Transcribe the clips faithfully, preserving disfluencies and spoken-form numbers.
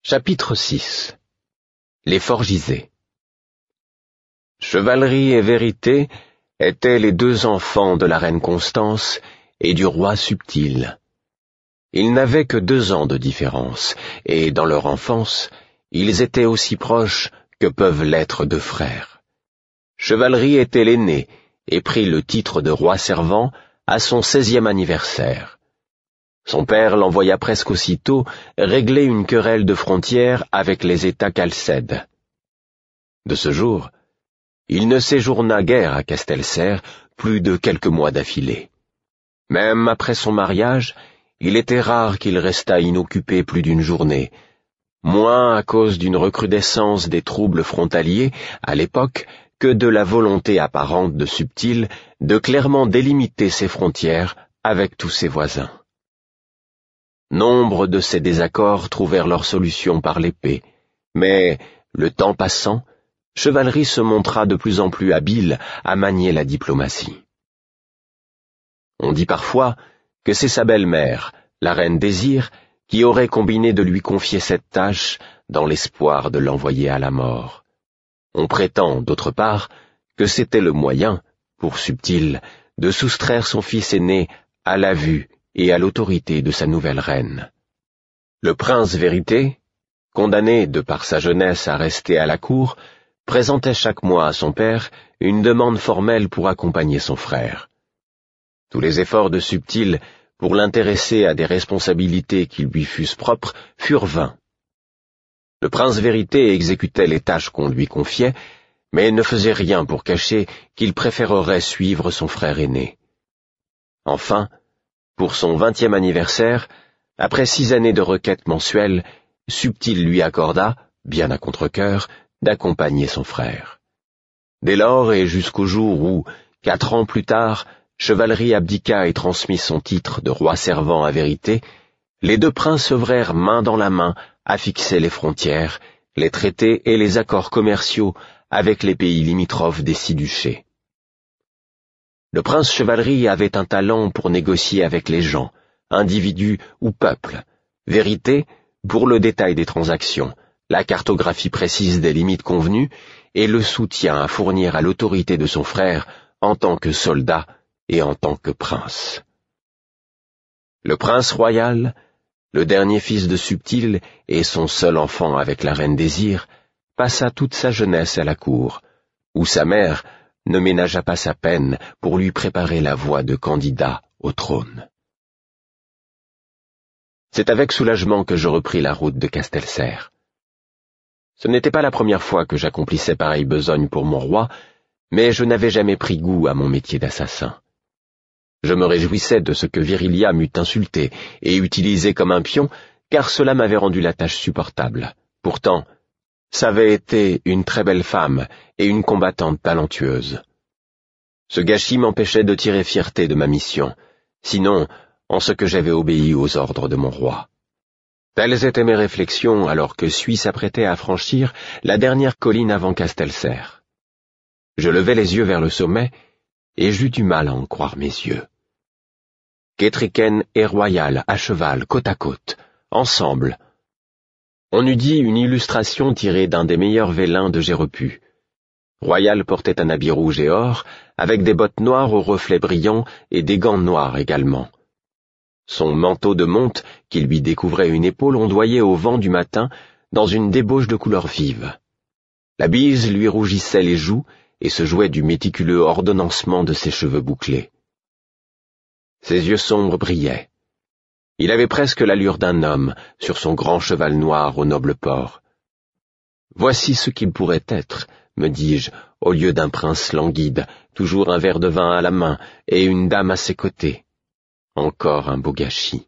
Chapitre six. Les Forgisés. Chevalerie et Vérité étaient les deux enfants de la reine Constance et du roi Subtil. Ils n'avaient que deux ans de différence, et dans leur enfance, ils étaient aussi proches que peuvent l'être deux frères. Chevalerie était l'aîné et prit le titre de roi servant à son seizième anniversaire. Son père l'envoya presque aussitôt régler une querelle de frontières avec les États chalcèdes. De ce jour, il ne séjourna guère à Castelserre plus de quelques mois d'affilée. Même après son mariage, il était rare qu'il restât inoccupé plus d'une journée, moins à cause d'une recrudescence des troubles frontaliers à l'époque que de la volonté apparente de Subtil de clairement délimiter ses frontières avec tous ses voisins. Nombre de ces désaccords trouvèrent leur solution par l'épée, mais, le temps passant, Chevalerie se montra de plus en plus habile à manier la diplomatie. On dit parfois que c'est sa belle-mère, la reine Désir, qui aurait combiné de lui confier cette tâche dans l'espoir de l'envoyer à la mort. On prétend, d'autre part, que c'était le moyen, pour Subtil, de soustraire son fils aîné à la vue et à l'autorité de sa nouvelle reine. Le prince Vérité, condamné de par sa jeunesse à rester à la cour, présentait chaque mois à son père une demande formelle pour accompagner son frère. Tous les efforts de Subtil pour l'intéresser à des responsabilités qui lui fussent propres furent vains. Le prince Vérité exécutait les tâches qu'on lui confiait, mais ne faisait rien pour cacher qu'il préférerait suivre son frère aîné. Enfin, pour son vingtième anniversaire, après six années de requêtes mensuelles, Subtil lui accorda, bien à contre-cœur, d'accompagner son frère. Dès lors et jusqu'au jour où, quatre ans plus tard, Chevalerie abdiqua et transmit son titre de roi servant à Vérité, les deux princes œuvrèrent main dans la main à fixer les frontières, les traités et les accords commerciaux avec les pays limitrophes des six duchés. Le prince Chevalerie avait un talent pour négocier avec les gens, individus ou peuples, Vérité pour le détail des transactions, la cartographie précise des limites convenues et le soutien à fournir à l'autorité de son frère en tant que soldat et en tant que prince. Le prince royal, le dernier fils de Subtil et son seul enfant avec la reine Désir, passa toute sa jeunesse à la cour, où sa mère ne ménagea pas sa peine pour lui préparer la voie de candidat au trône. C'est avec soulagement que je repris la route de Castelserre. Ce n'était pas la première fois que j'accomplissais pareille besogne pour mon roi, mais je n'avais jamais pris goût à mon métier d'assassin. Je me réjouissais de ce que Virilia m'eût insulté et utilisé comme un pion, car cela m'avait rendu la tâche supportable. Pourtant, ça avait été une très belle femme et une combattante talentueuse. Ce gâchis m'empêchait de tirer fierté de ma mission, sinon en ce que j'avais obéi aux ordres de mon roi. Telles étaient mes réflexions alors que Suis s'apprêtait à franchir la dernière colline avant Castelserre. Je levai les yeux vers le sommet, et j'eus du mal à en croire mes yeux. Kétriken et Royal à cheval, côte à côte, ensemble. On eût dit une illustration tirée d'un des meilleurs vélins de Gérepu. Royal portait un habit rouge et or, avec des bottes noires aux reflets brillants et des gants noirs également. Son manteau de monte, qui lui découvrait une épaule, ondoyait au vent du matin dans une débauche de couleurs vives. La bise lui rougissait les joues et se jouait du méticuleux ordonnancement de ses cheveux bouclés. Ses yeux sombres brillaient. Il avait presque l'allure d'un homme sur son grand cheval noir au noble port. Voici ce qu'il pourrait être, me dis-je, au lieu d'un prince languide, toujours un verre de vin à la main et une dame à ses côtés. Encore un beau gâchis.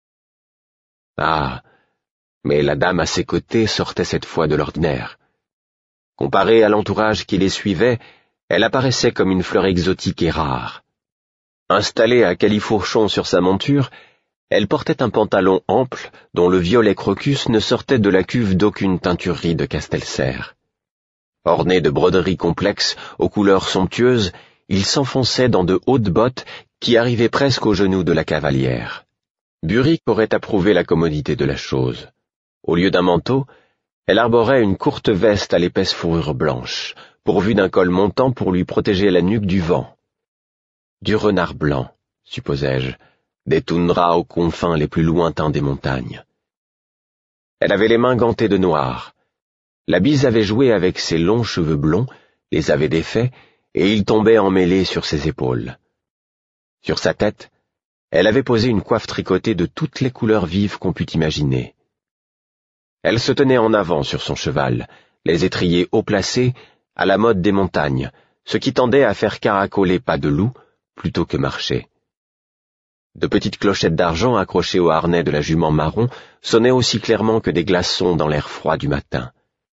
Ah, mais la dame à ses côtés sortait cette fois de l'ordinaire. Comparée à l'entourage qui les suivait, elle apparaissait comme une fleur exotique et rare. Installée à califourchon sur sa monture, elle portait un pantalon ample dont le violet crocus ne sortait de la cuve d'aucune teinturerie de Castelserre. Orné de broderies complexes aux couleurs somptueuses, il s'enfonçait dans de hautes bottes qui arrivaient presque aux genoux de la cavalière. Buric aurait approuvé la commodité de la chose. Au lieu d'un manteau, elle arborait une courte veste à l'épaisse fourrure blanche, pourvue d'un col montant pour lui protéger la nuque du vent. Du renard blanc, supposai-je, des toundras aux confins les plus lointains des montagnes. Elle avait les mains gantées de noir. La bise avait joué avec ses longs cheveux blonds, les avait défaits, et ils tombaient emmêlés sur ses épaules. Sur sa tête, elle avait posé une coiffe tricotée de toutes les couleurs vives qu'on pût imaginer. Elle se tenait en avant sur son cheval, les étriers haut placés, à la mode des montagnes, ce qui tendait à faire caracoler pas de loup plutôt que marcher. De petites clochettes d'argent accrochées au harnais de la jument marron sonnaient aussi clairement que des glaçons dans l'air froid du matin.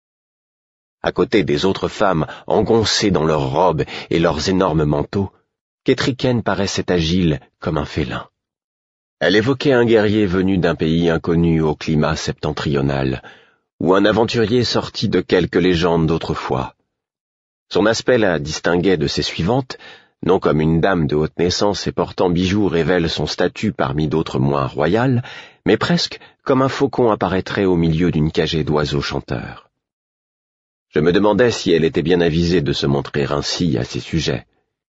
À côté des autres femmes engoncées dans leurs robes et leurs énormes manteaux, Kétriken paraissait agile comme un félin. Elle évoquait un guerrier venu d'un pays inconnu au climat septentrional, ou un aventurier sorti de quelque légende d'autrefois. Son aspect la distinguait de ses suivantes, non comme une dame de haute naissance et portant bijoux révèle son statut parmi d'autres moins royales, mais presque comme un faucon apparaîtrait au milieu d'une cagée d'oiseaux chanteurs. Je me demandais si elle était bien avisée de se montrer ainsi à ses sujets.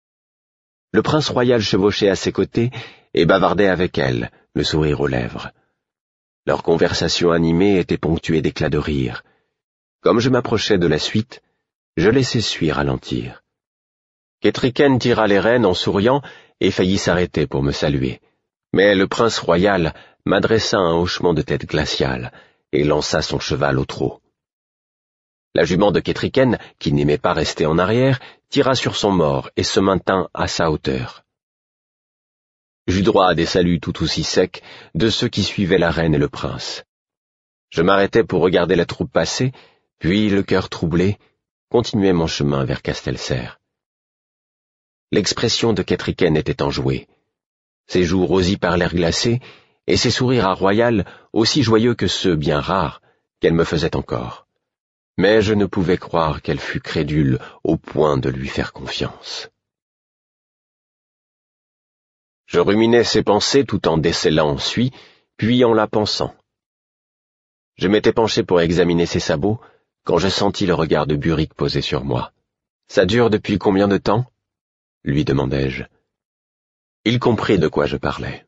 Le prince royal chevauchait à ses côtés et bavardait avec elle, le sourire aux lèvres. Leur conversation animée était ponctuée d'éclats de rire. Comme je m'approchais de la suite, je laissai Suis ralentir. Kétriken tira les rênes en souriant et faillit s'arrêter pour me saluer. Mais le prince royal m'adressa un hochement de tête glacial et lança son cheval au trot. La jument de Kétriken, qui n'aimait pas rester en arrière, tira sur son mors et se maintint à sa hauteur. J'eus droit à des saluts tout aussi secs de ceux qui suivaient la reine et le prince. Je m'arrêtai pour regarder la troupe passer, puis, le cœur troublé, continuai mon chemin vers Castelserre. L'expression de Kétriken était enjouée. Ses joues rosies par l'air glacé, et ses sourires à royal aussi joyeux que ceux bien rares qu'elle me faisait encore. Mais je ne pouvais croire qu'elle fût crédule au point de lui faire confiance. Je ruminais ses pensées tout en décelant Suis, puis en la pensant. Je m'étais penché pour examiner ses sabots, quand je sentis le regard de Buric posé sur moi. « Ça dure depuis combien de temps ?» lui demandai-je. Il comprit de quoi je parlais.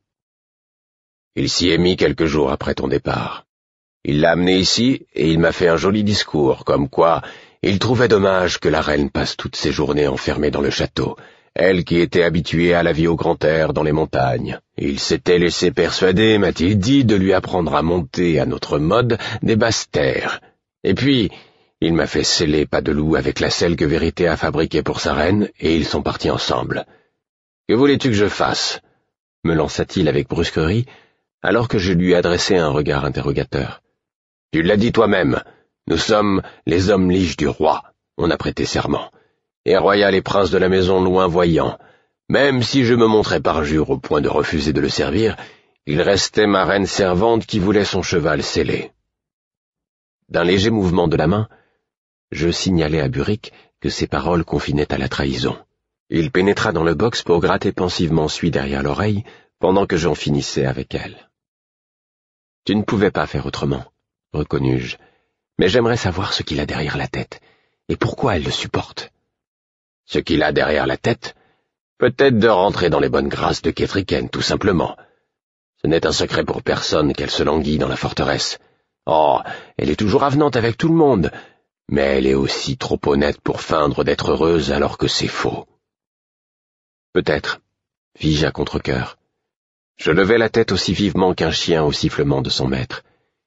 « Il s'y est mis quelques jours après ton départ. Il l'a amené ici et il m'a fait un joli discours, comme quoi il trouvait dommage que la reine passe toutes ses journées enfermée dans le château, elle qui était habituée à la vie au grand air dans les montagnes. Il s'était laissé persuader, m'a-t-il dit, de lui apprendre à monter à notre mode des basses terres. Et puis, il m'a fait sceller Pas-de-Loup avec la selle que Vérité a fabriquée pour sa reine, et ils sont partis ensemble. Que voulais-tu que je fasse ?» me lança-t-il avec brusquerie, alors que je lui adressai un regard interrogateur. « Tu l'as dit toi-même, nous sommes les hommes liges du roi, on a prêté serment, et royal et prince de la maison loin voyant. Même si je me montrais parjure au point de refuser de le servir, il restait ma reine servante qui voulait son cheval scellé. » D'un léger mouvement de la main, je signalai à Buric que ces paroles confinaient à la trahison. Il pénétra dans le box pour gratter pensivement Suis derrière l'oreille, pendant que j'en finissais avec elle. « Tu ne pouvais pas faire autrement, » reconnus-je, mais j'aimerais savoir ce qu'il a derrière la tête, et pourquoi elle le supporte. Ce qu'il a derrière la tête, peut-être de rentrer dans les bonnes grâces de Kétriken, tout simplement. Ce n'est un secret pour personne qu'elle se languit dans la forteresse. Oh, elle est toujours avenante avec tout le monde, mais elle est aussi trop honnête pour feindre d'être heureuse alors que c'est faux. Peut-être, fis-je à contre-cœur. Je levai la tête aussi vivement qu'un chien au sifflement de son maître.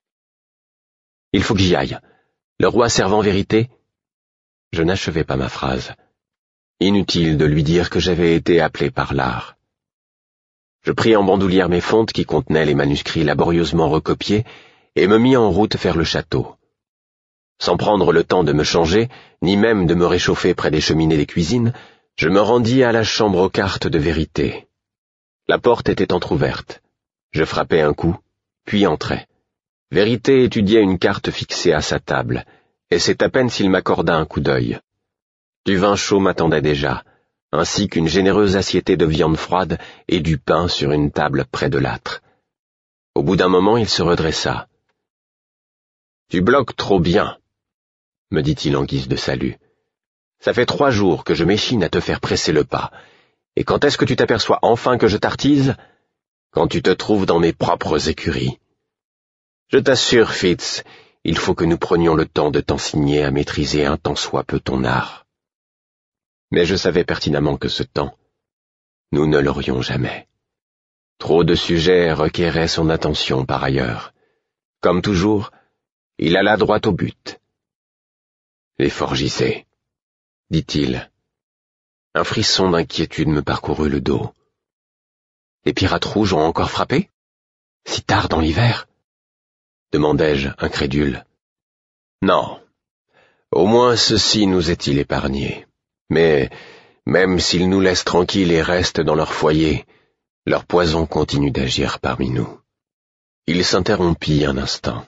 Il faut que j'y aille. Le roi servant Vérité. Je n'achevai pas ma phrase. Inutile de lui dire que j'avais été appelé par l'art. Je pris en bandoulière mes fontes qui contenaient les manuscrits laborieusement recopiés et me mis en route vers le château. Sans prendre le temps de me changer, ni même de me réchauffer près des cheminées des cuisines, je me rendis à la chambre aux cartes de Vérité. La porte était entr'ouverte. Je frappai un coup, puis entrai. Vérité étudiait une carte fixée à sa table, et c'est à peine s'il m'accorda un coup d'œil. Du vin chaud m'attendait déjà, ainsi qu'une généreuse assiétée de viande froide et du pain sur une table près de l'âtre. Au bout d'un moment, il se redressa. Tu bloques trop bien, me dit-il en guise de salut. Ça fait trois jours que je m'échine à te faire presser le pas. Et quand est-ce que tu t'aperçois enfin que je t'artise? Quand tu te trouves dans mes propres écuries. Je t'assure, Fitz, il faut que nous prenions le temps de t'enseigner à maîtriser un tant soit peu ton art. Mais je savais pertinemment que ce temps, nous ne l'aurions jamais. Trop de sujets requéraient son attention par ailleurs. Comme toujours, il alla droit au but. Les Forgisés, dit-il. Un frisson d'inquiétude me parcourut le dos. Les pirates rouges ont encore frappé? Si tard dans l'hiver? Demandai-je, incrédule. Non. Au moins ceci nous est-il épargné. Mais, même s'ils nous laissent tranquilles et restent dans leur foyer, leur poison continue d'agir parmi nous. Il s'interrompit un instant.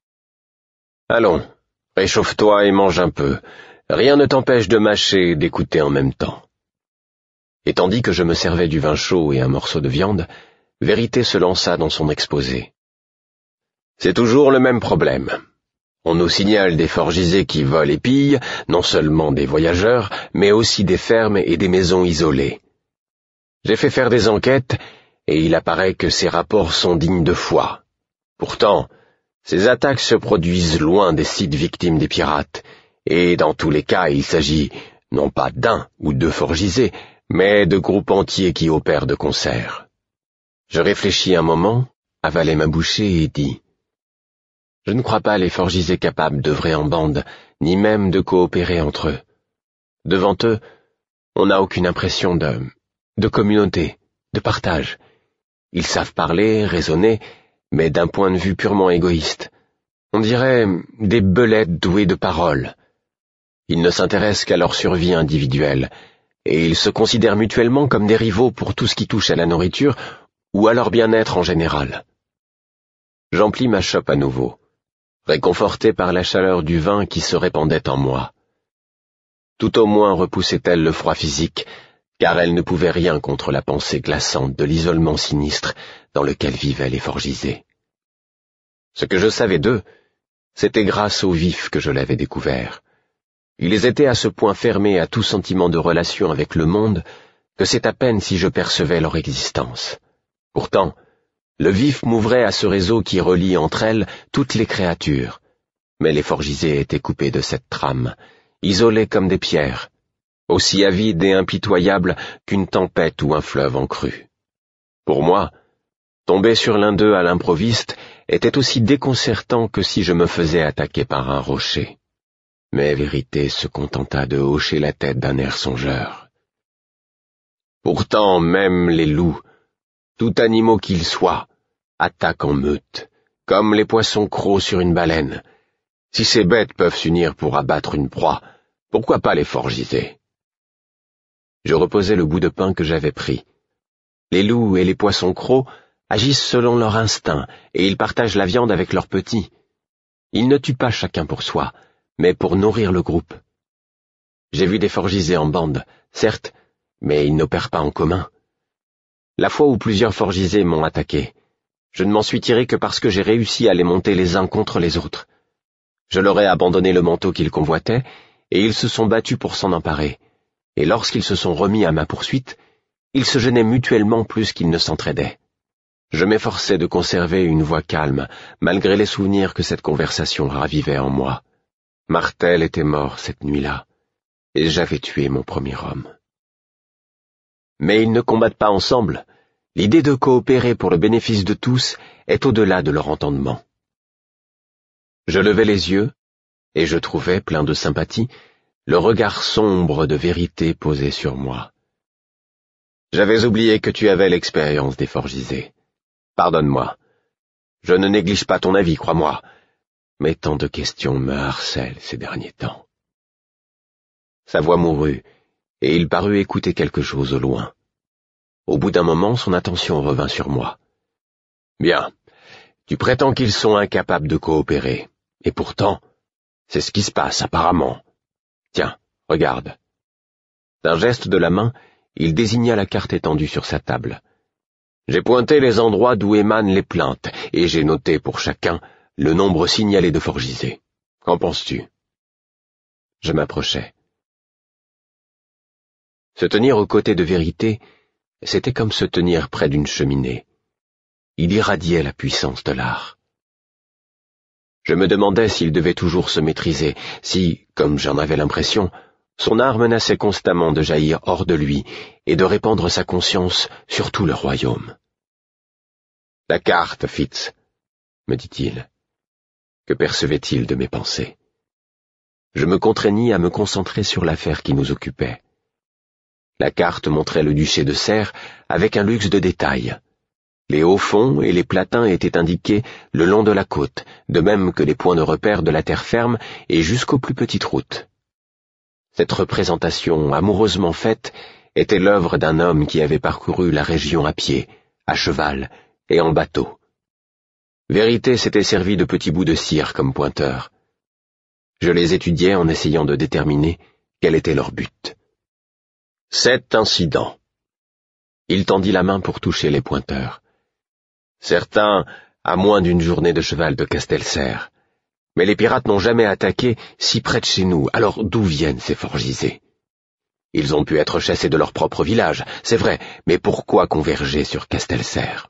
Allons, réchauffe-toi et mange un peu. Rien ne t'empêche de mâcher et d'écouter en même temps. Et tandis que je me servais du vin chaud et un morceau de viande, Vérité se lança dans son exposé. C'est toujours le même problème. On nous signale des Forgisés qui volent et pillent, non seulement des voyageurs, mais aussi des fermes et des maisons isolées. J'ai fait faire des enquêtes, et il apparaît que ces rapports sont dignes de foi. Pourtant, ces attaques se produisent loin des sites victimes des pirates, et dans tous les cas il s'agit non pas d'un ou deux Forgisés, mais de groupes entiers qui opèrent de concert. Je réfléchis un moment, avalai ma bouchée et dis « Je ne crois pas les Forgisés capables d'œuvrer en bande, ni même de coopérer entre eux. Devant eux, on n'a aucune impression de... de communauté, de partage. Ils savent parler, raisonner, mais d'un point de vue purement égoïste. On dirait des belettes douées de paroles. Ils ne s'intéressent qu'à leur survie individuelle, et ils se considèrent mutuellement comme des rivaux pour tout ce qui touche à la nourriture ou à leur bien-être en général. » J'emplis ma chope à nouveau, réconforté par la chaleur du vin qui se répandait en moi. Tout au moins repoussait-elle le froid physique, car elle ne pouvait rien contre la pensée glaçante de l'isolement sinistre dans lequel vivaient les Forgisés. Ce que je savais d'eux, c'était grâce au vif que je l'avais découvert. Ils étaient à ce point fermés à tout sentiment de relation avec le monde que c'est à peine si je percevais leur existence. Pourtant, le vif m'ouvrait à ce réseau qui relie entre elles toutes les créatures. Mais les Forgisés étaient coupés de cette trame, isolés comme des pierres, aussi avides et impitoyables qu'une tempête ou un fleuve en crue. Pour moi, tomber sur l'un d'eux à l'improviste était aussi déconcertant que si je me faisais attaquer par un rocher. Mais Vérité se contenta de hocher la tête d'un air songeur. Pourtant, même les loups, tout animaux qu'ils soient, attaquent en meute, comme les poissons crocs sur une baleine. Si ces bêtes peuvent s'unir pour abattre une proie, pourquoi pas les Forgisés? Je reposai le bout de pain que j'avais pris. Les loups et les poissons crocs agissent selon leur instinct, et ils partagent la viande avec leurs petits. Ils ne tuent pas chacun pour soi, mais pour nourrir le groupe. J'ai vu des Forgisés en bande, certes, mais ils n'opèrent pas en commun. La fois où plusieurs Forgisés m'ont attaqué, je ne m'en suis tiré que parce que j'ai réussi à les monter les uns contre les autres. Je leur ai abandonné le manteau qu'ils convoitaient, et ils se sont battus pour s'en emparer. Et lorsqu'ils se sont remis à ma poursuite, ils se gênaient mutuellement plus qu'ils ne s'entraidaient. Je m'efforçais de conserver une voix calme, malgré les souvenirs que cette conversation ravivait en moi. Martel était mort cette nuit-là, et j'avais tué mon premier homme. Mais ils ne combattent pas ensemble. L'idée de coopérer pour le bénéfice de tous est au-delà de leur entendement. Je levai les yeux, et je trouvais, plein de sympathie, le regard sombre de Vérité posé sur moi. J'avais oublié que tu avais l'expérience des Forgisés. Pardonne-moi. Je ne néglige pas ton avis, crois-moi, mais tant de questions me harcèlent ces derniers temps. Sa voix mourut, et il parut écouter quelque chose au loin. Au bout d'un moment, son attention revint sur moi. « Bien, tu prétends qu'ils sont incapables de coopérer, et pourtant, c'est ce qui se passe apparemment. Tiens, regarde. » D'un geste de la main, il désigna la carte étendue sur sa table. J'ai pointé les endroits d'où émanent les plaintes, et j'ai noté pour chacun le nombre signalé de Forgisés. Qu'en penses-tu? Je m'approchai. Se tenir aux côtés de Vérité, c'était comme se tenir près d'une cheminée. Il irradiait la puissance de l'art. Je me demandais s'il devait toujours se maîtriser, si, comme j'en avais l'impression, son art menaçait constamment de jaillir hors de lui et de répandre sa conscience sur tout le royaume. « La carte, Fitz, » me dit-il. Que percevait-il de mes pensées? Je me contraignis à me concentrer sur l'affaire qui nous occupait. La carte montrait le duché de Serre avec un luxe de détails. Les hauts fonds et les platins étaient indiqués le long de la côte, de même que les points de repère de la terre ferme et jusqu'aux plus petites routes. Cette représentation amoureusement faite était l'œuvre d'un homme qui avait parcouru la région à pied, à cheval et en bateau. Vérité s'était servi de petits bouts de cire comme pointeurs. Je les étudiais en essayant de déterminer quel était leur but. Sept incidents. Il tendit la main pour toucher les pointeurs. Certains à moins d'une journée de cheval de Castelserre. Mais les pirates n'ont jamais attaqué si près de chez nous, alors d'où viennent ces Forgisés? Ils ont pu être chassés de leur propre village, c'est vrai, mais pourquoi converger sur Castelserre?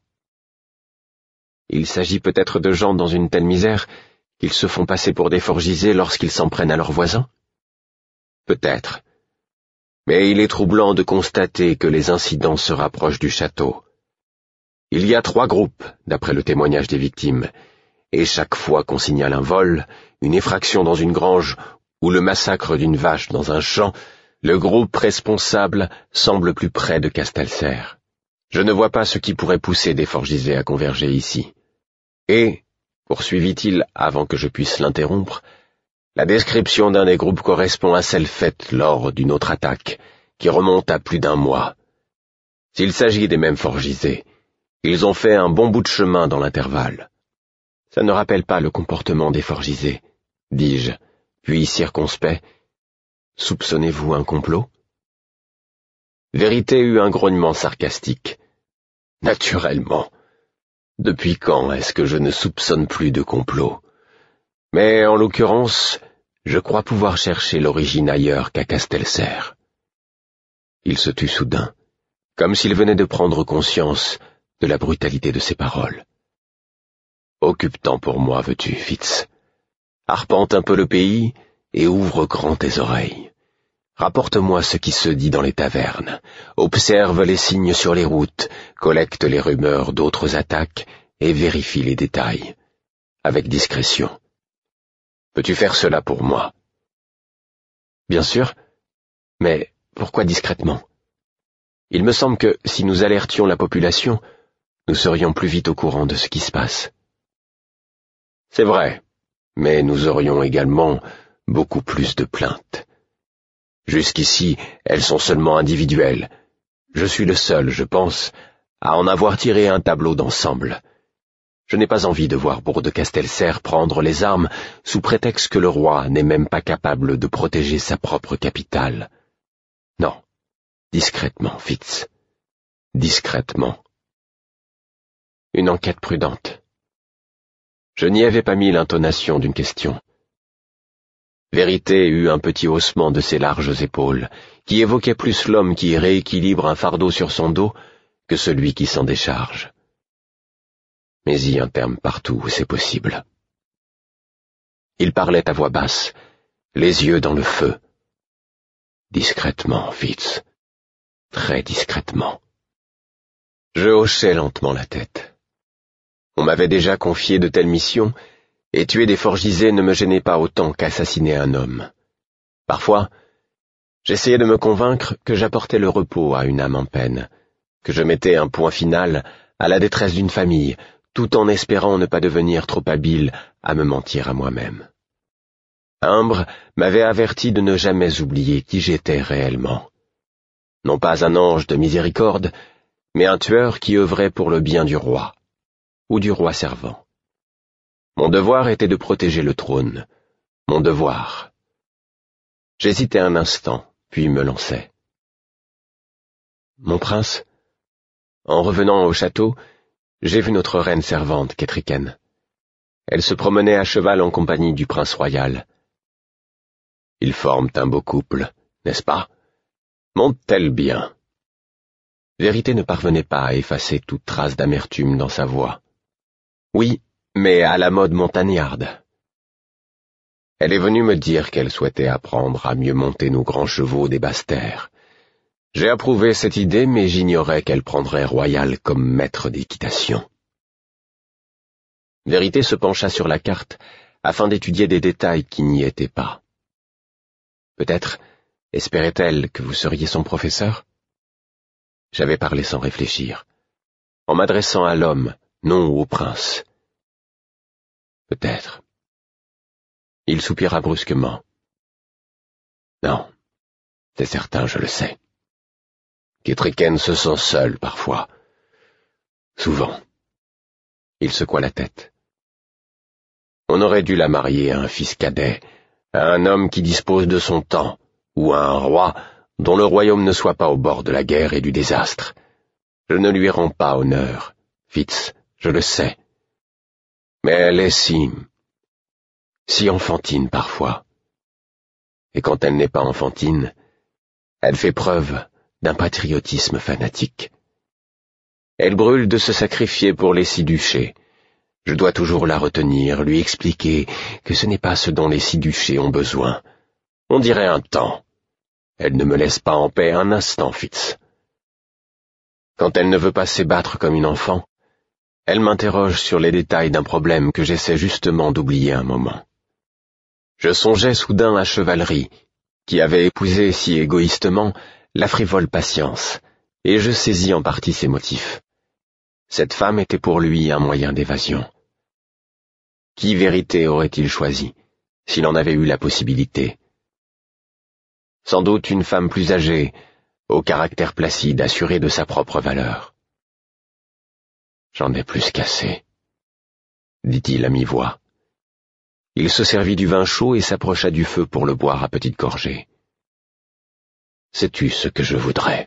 Il s'agit peut-être de gens dans une telle misère qu'ils se font passer pour des Forgisés lorsqu'ils s'en prennent à leurs voisins? Peut-être. Mais il est troublant de constater que les incidents se rapprochent du château. Il y a trois groupes, d'après le témoignage des victimes, et chaque fois qu'on signale un vol, une effraction dans une grange ou le massacre d'une vache dans un champ, le groupe responsable semble plus près de Castelserre. Je ne vois pas ce qui pourrait pousser des Forgisés à converger ici. Et, poursuivit-il avant que je puisse l'interrompre, la description d'un des groupes correspond à celle faite lors d'une autre attaque, qui remonte à plus d'un mois. S'il s'agit des mêmes Forgisés, ils ont fait un bon bout de chemin dans l'intervalle. Ça ne rappelle pas le comportement des Forgisés, dis-je, puis circonspect. Soupçonnez-vous un complot? Vérité eut un grognement sarcastique. Naturellement. Depuis quand est-ce que je ne soupçonne plus de complot? Mais en l'occurrence, je crois pouvoir chercher l'origine ailleurs qu'à Castelserre. Il se tut soudain, comme s'il venait de prendre conscience de la brutalité de ses paroles. Occupe-t'en pour moi, veux-tu, Fitz. Arpente un peu le pays et ouvre grand tes oreilles. Rapporte-moi ce qui se dit dans les tavernes, observe les signes sur les routes, collecte les rumeurs d'autres attaques et vérifie les détails, avec discrétion. Peux-tu faire cela pour moi? Bien sûr, mais pourquoi discrètement? Il me semble que si nous alertions la population, nous serions plus vite au courant de ce qui se passe. C'est vrai, mais nous aurions également beaucoup plus de plaintes. Jusqu'ici, elles sont seulement individuelles. Je suis le seul, je pense, à en avoir tiré un tableau d'ensemble. Je n'ai pas envie de voir Bourg de Castelserre prendre les armes sous prétexte que le roi n'est même pas capable de protéger sa propre capitale. Non, discrètement, Fitz. Discrètement. Une enquête prudente. Je n'y avais pas mis l'intonation d'une question. Vérité eut un petit haussement de ses larges épaules, qui évoquait plus l'homme qui rééquilibre un fardeau sur son dos que celui qui s'en décharge. Mais y un terme partout où c'est possible. Il parlait à voix basse, les yeux dans le feu. Discrètement, Fitz. Très discrètement. Je hochai lentement la tête. On m'avait déjà confié de telles missions, et tuer des Forgisés ne me gênait pas autant qu'assassiner un homme. Parfois, j'essayais de me convaincre que j'apportais le repos à une âme en peine, que je mettais un point final à la détresse d'une famille, tout en espérant ne pas devenir trop habile à me mentir à moi-même. Imbre m'avait averti de ne jamais oublier qui j'étais réellement. Non pas un ange de miséricorde, mais un tueur qui œuvrait pour le bien du roi, ou du roi servant. Mon devoir était de protéger le trône. Mon devoir. J'hésitai un instant, puis me lançai. Mon prince, en revenant au château, j'ai vu notre reine servante, Ketriken. Elle se promenait à cheval en compagnie du prince royal. Ils forment un beau couple, n'est-ce pas? Monte-t-elle bien? Vérité ne parvenait pas à effacer toute trace d'amertume dans sa voix. Oui, mais à la mode montagnarde. Elle est venue me dire qu'elle souhaitait apprendre à mieux monter nos grands chevaux des basses terres. J'ai approuvé cette idée, mais j'ignorais qu'elle prendrait Royal comme maître d'équitation. Vérité se pencha sur la carte afin d'étudier des détails qui n'y étaient pas. Peut-être espérait-elle que vous seriez son professeur? J'avais parlé sans réfléchir, en m'adressant à l'homme, non au prince. Peut-être. Il soupira brusquement. Non, c'est certain, je le sais. Ketriken se sent seul parfois. Souvent. Il secoua la tête. On aurait dû la marier à un fils cadet, à un homme qui dispose de son temps, ou à un roi dont le royaume ne soit pas au bord de la guerre et du désastre. Je ne lui rends pas honneur, Fitz, je le sais. Mais elle est si... si enfantine parfois. Et quand elle n'est pas enfantine, elle fait preuve d'un patriotisme fanatique. Elle brûle de se sacrifier pour les six duchés. Je dois toujours la retenir, lui expliquer que ce n'est pas ce dont les six duchés ont besoin. On dirait un temps. Elle ne me laisse pas en paix un instant, Fitz. Quand elle ne veut pas s'ébattre comme une enfant, elle m'interroge sur les détails d'un problème que j'essaie justement d'oublier un moment. Je songeais soudain à Chevalerie, qui avait épousé si égoïstement la frivole Patience, et je saisis en partie ses motifs. Cette femme était pour lui un moyen d'évasion. Qui Vérité aurait-il choisi, s'il en avait eu la possibilité? Sans doute une femme plus âgée, au caractère placide, assurée de sa propre valeur. J'en ai plus qu'assez, dit-il à mi-voix. Il se servit du vin chaud et s'approcha du feu pour le boire à petites gorgées. Sais-tu ce que je voudrais?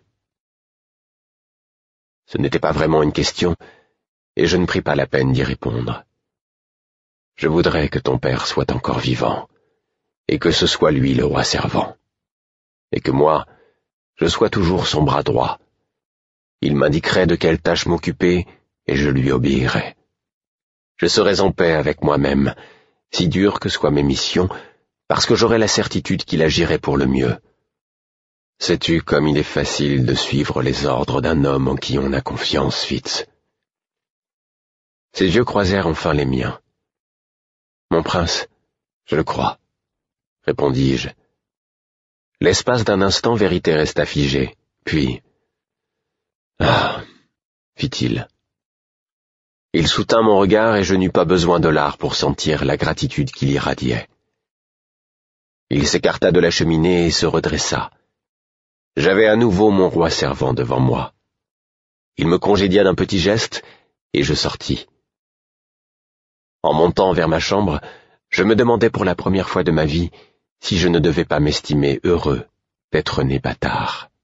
Ce n'était pas vraiment une question, et je ne pris pas la peine d'y répondre. Je voudrais que ton père soit encore vivant, et que ce soit lui le roi servant, et que moi, je sois toujours son bras droit. Il m'indiquerait de quelle tâche m'occuper, et je lui obéirais. Je serais en paix avec moi-même, si dures que soient mes missions, parce que j'aurais la certitude qu'il agirait pour le mieux. Sais-tu comme il est facile de suivre les ordres d'un homme en qui on a confiance, Fitz? Ses yeux croisèrent enfin les miens. Mon prince, je le crois, répondis-je. L'espace d'un instant, Vérité resta figée, puis... Ah, fit-il. Il soutint mon regard et je n'eus pas besoin de l'art pour sentir la gratitude qu'il irradiait. Il s'écarta de la cheminée et se redressa. J'avais à nouveau mon roi servant devant moi. Il me congédia d'un petit geste et je sortis. En montant vers ma chambre, je me demandais pour la première fois de ma vie si je ne devais pas m'estimer heureux d'être né bâtard.